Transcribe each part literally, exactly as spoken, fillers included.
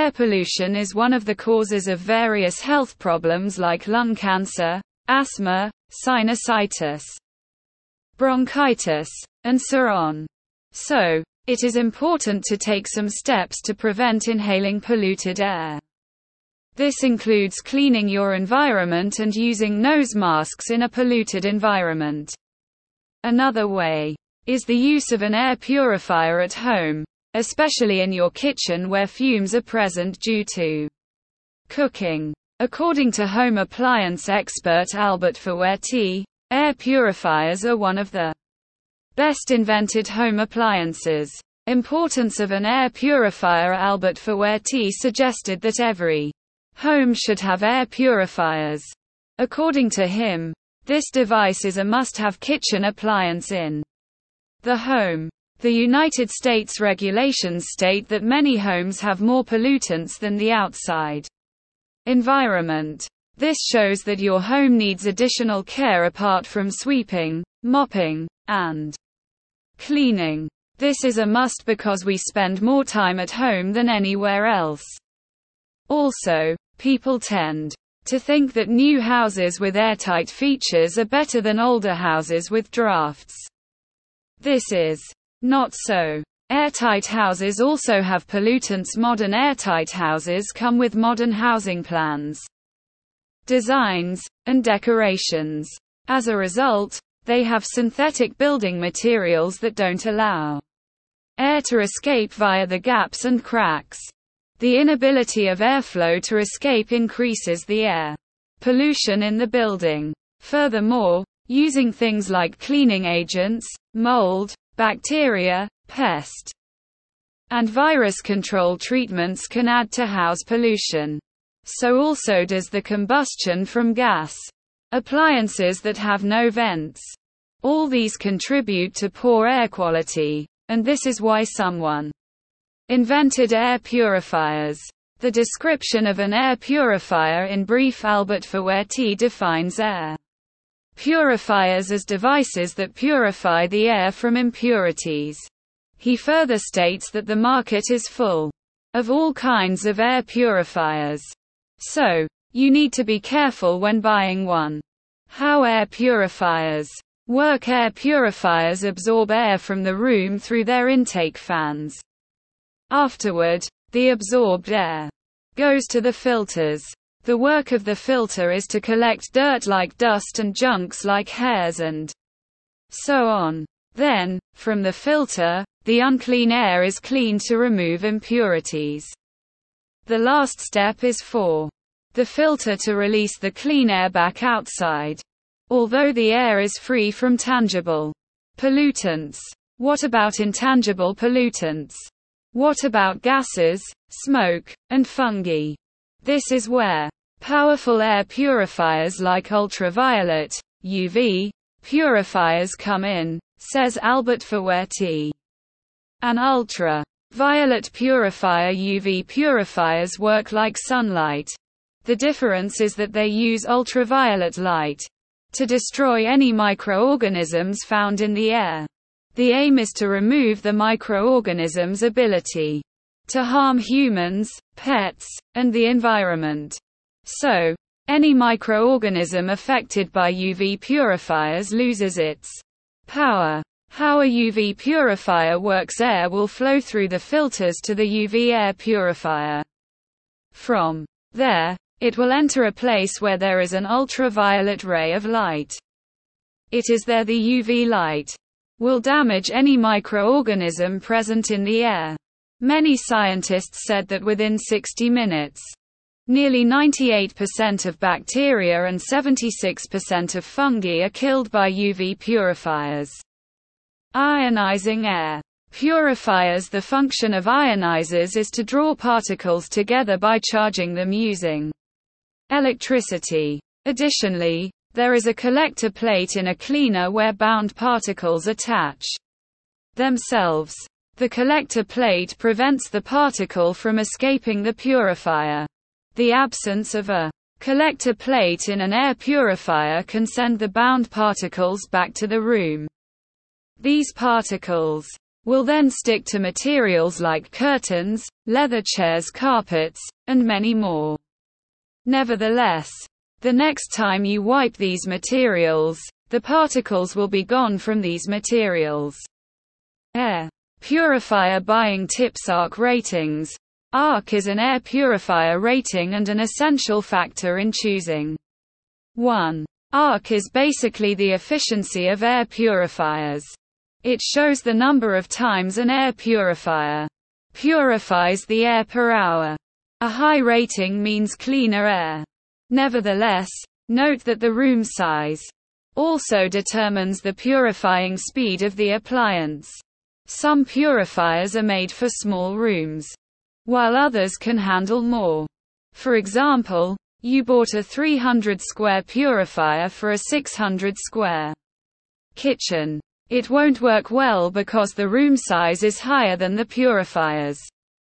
Air pollution is one of the causes of various health problems like lung cancer, asthma, sinusitis, bronchitis, and so on. So, it is important to take some steps to prevent inhaling polluted air. This includes cleaning your environment and using nose masks in a polluted environment. Another way is the use of an air purifier at home, especially in your kitchen where fumes are present due to cooking. According to home appliance expert Albert Fouerti, air purifiers are one of the best invented home appliances. Importance of an air purifier. Albert Fouerti suggested that every home should have air purifiers. According to him, this device is a must-have kitchen appliance in the home. The United States regulations state that many homes have more pollutants than the outside environment. This shows that your home needs additional care apart from sweeping, mopping, and cleaning. This is a must because we spend more time at home than anywhere else. Also, people tend to think that new houses with airtight features are better than older houses with drafts. This is not so. Airtight houses also have pollutants. Modern airtight houses come with modern housing plans, designs, and decorations. As a result, they have synthetic building materials that don't allow air to escape via the gaps and cracks. The inability of airflow to escape increases the air pollution in the building. Furthermore, using things like cleaning agents, mold, bacteria, pest, and virus control treatments can add to house pollution. So also does the combustion from gas appliances that have no vents. All these contribute to poor air quality, and this is why someone invented air purifiers. The description of an air purifier in brief. Albert Fouerti defines air purifiers as devices that purify the air from impurities. He further states that the market is full of all kinds of air purifiers. So, you need to be careful when buying one. How air purifiers work. Air purifiers absorb air from the room through their intake fans. Afterward, the absorbed air goes to the filters. The work of the filter is to collect dirt like dust and junks like hairs and so on. Then, from the filter, the unclean air is cleaned to remove impurities. The last step is for the filter to release the clean air back outside. Although the air is free from tangible pollutants. What about intangible pollutants? What about gases, smoke, and fungi? This is where powerful air purifiers like ultraviolet, U V, purifiers come in, says Albert Fouerti. An ultra-violet purifier. U V purifiers work like sunlight. The difference is that they use ultraviolet light to destroy any microorganisms found in the air. The aim is to remove the microorganisms' ability to harm humans, pets, and the environment. So, any microorganism affected by U V purifiers loses its power. How a U V purifier works. Air will flow through the filters to the U V air purifier. From there, it will enter a place where there is an ultraviolet ray of light. It is there the U V light will damage any microorganism present in the air. Many scientists said that within sixty minutes, nearly ninety-eight percent of bacteria and seventy-six percent of fungi are killed by U V purifiers. Ionizing air purifiers. The function of ionizers is to draw particles together by charging them using electricity. Additionally, there is a collector plate in a cleaner where bound particles attach themselves. The collector plate prevents the particle from escaping the purifier. The absence of a collector plate in an air purifier can send the bound particles back to the room. These particles will then stick to materials like curtains, leather chairs, carpets, and many more. Nevertheless, the next time you wipe these materials, the particles will be gone from these materials. Air purifier buying tips. A R C ratings. A R C is an air purifier rating and an essential factor in choosing one. A R C is basically the efficiency of air purifiers. It shows the number of times an air purifier purifies the air per hour. A high rating means cleaner air. Nevertheless, note that the room size also determines the purifying speed of the appliance. Some purifiers are made for small rooms, while others can handle more. For example, you bought a three hundred square purifier for a six hundred square kitchen. It won't work well because the room size is higher than the purifier's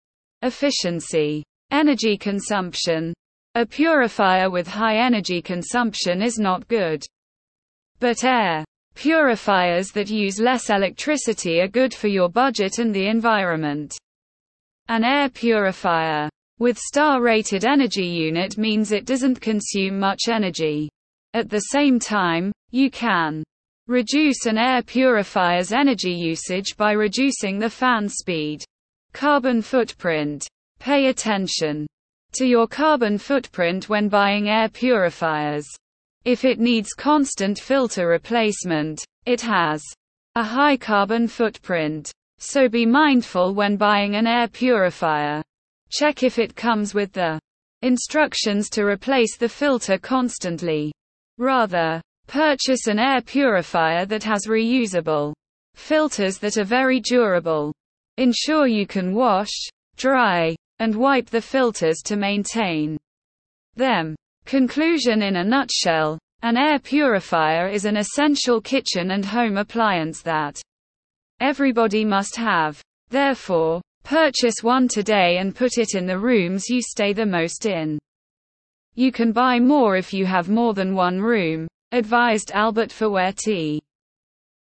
efficiency. Energy consumption. A purifier with high energy consumption is not good. But air purifiers that use less electricity are good for your budget and the environment. An air purifier with star-rated energy unit means it doesn't consume much energy. At the same time, you can reduce an air purifier's energy usage by reducing the fan speed. Carbon footprint. Pay attention to your carbon footprint when buying air purifiers. If it needs constant filter replacement, it has a high carbon footprint. So be mindful when buying an air purifier. Check if it comes with the instructions to replace the filter constantly. Rather, purchase an air purifier that has reusable filters that are very durable. Ensure you can wash, dry, and wipe the filters to maintain them. Conclusion in a nutshell, an air purifier is an essential kitchen and home appliance that everybody must have. Therefore, purchase one today and put it in the rooms you stay the most in. You can buy more if you have more than one room, advised Albert Fouerti.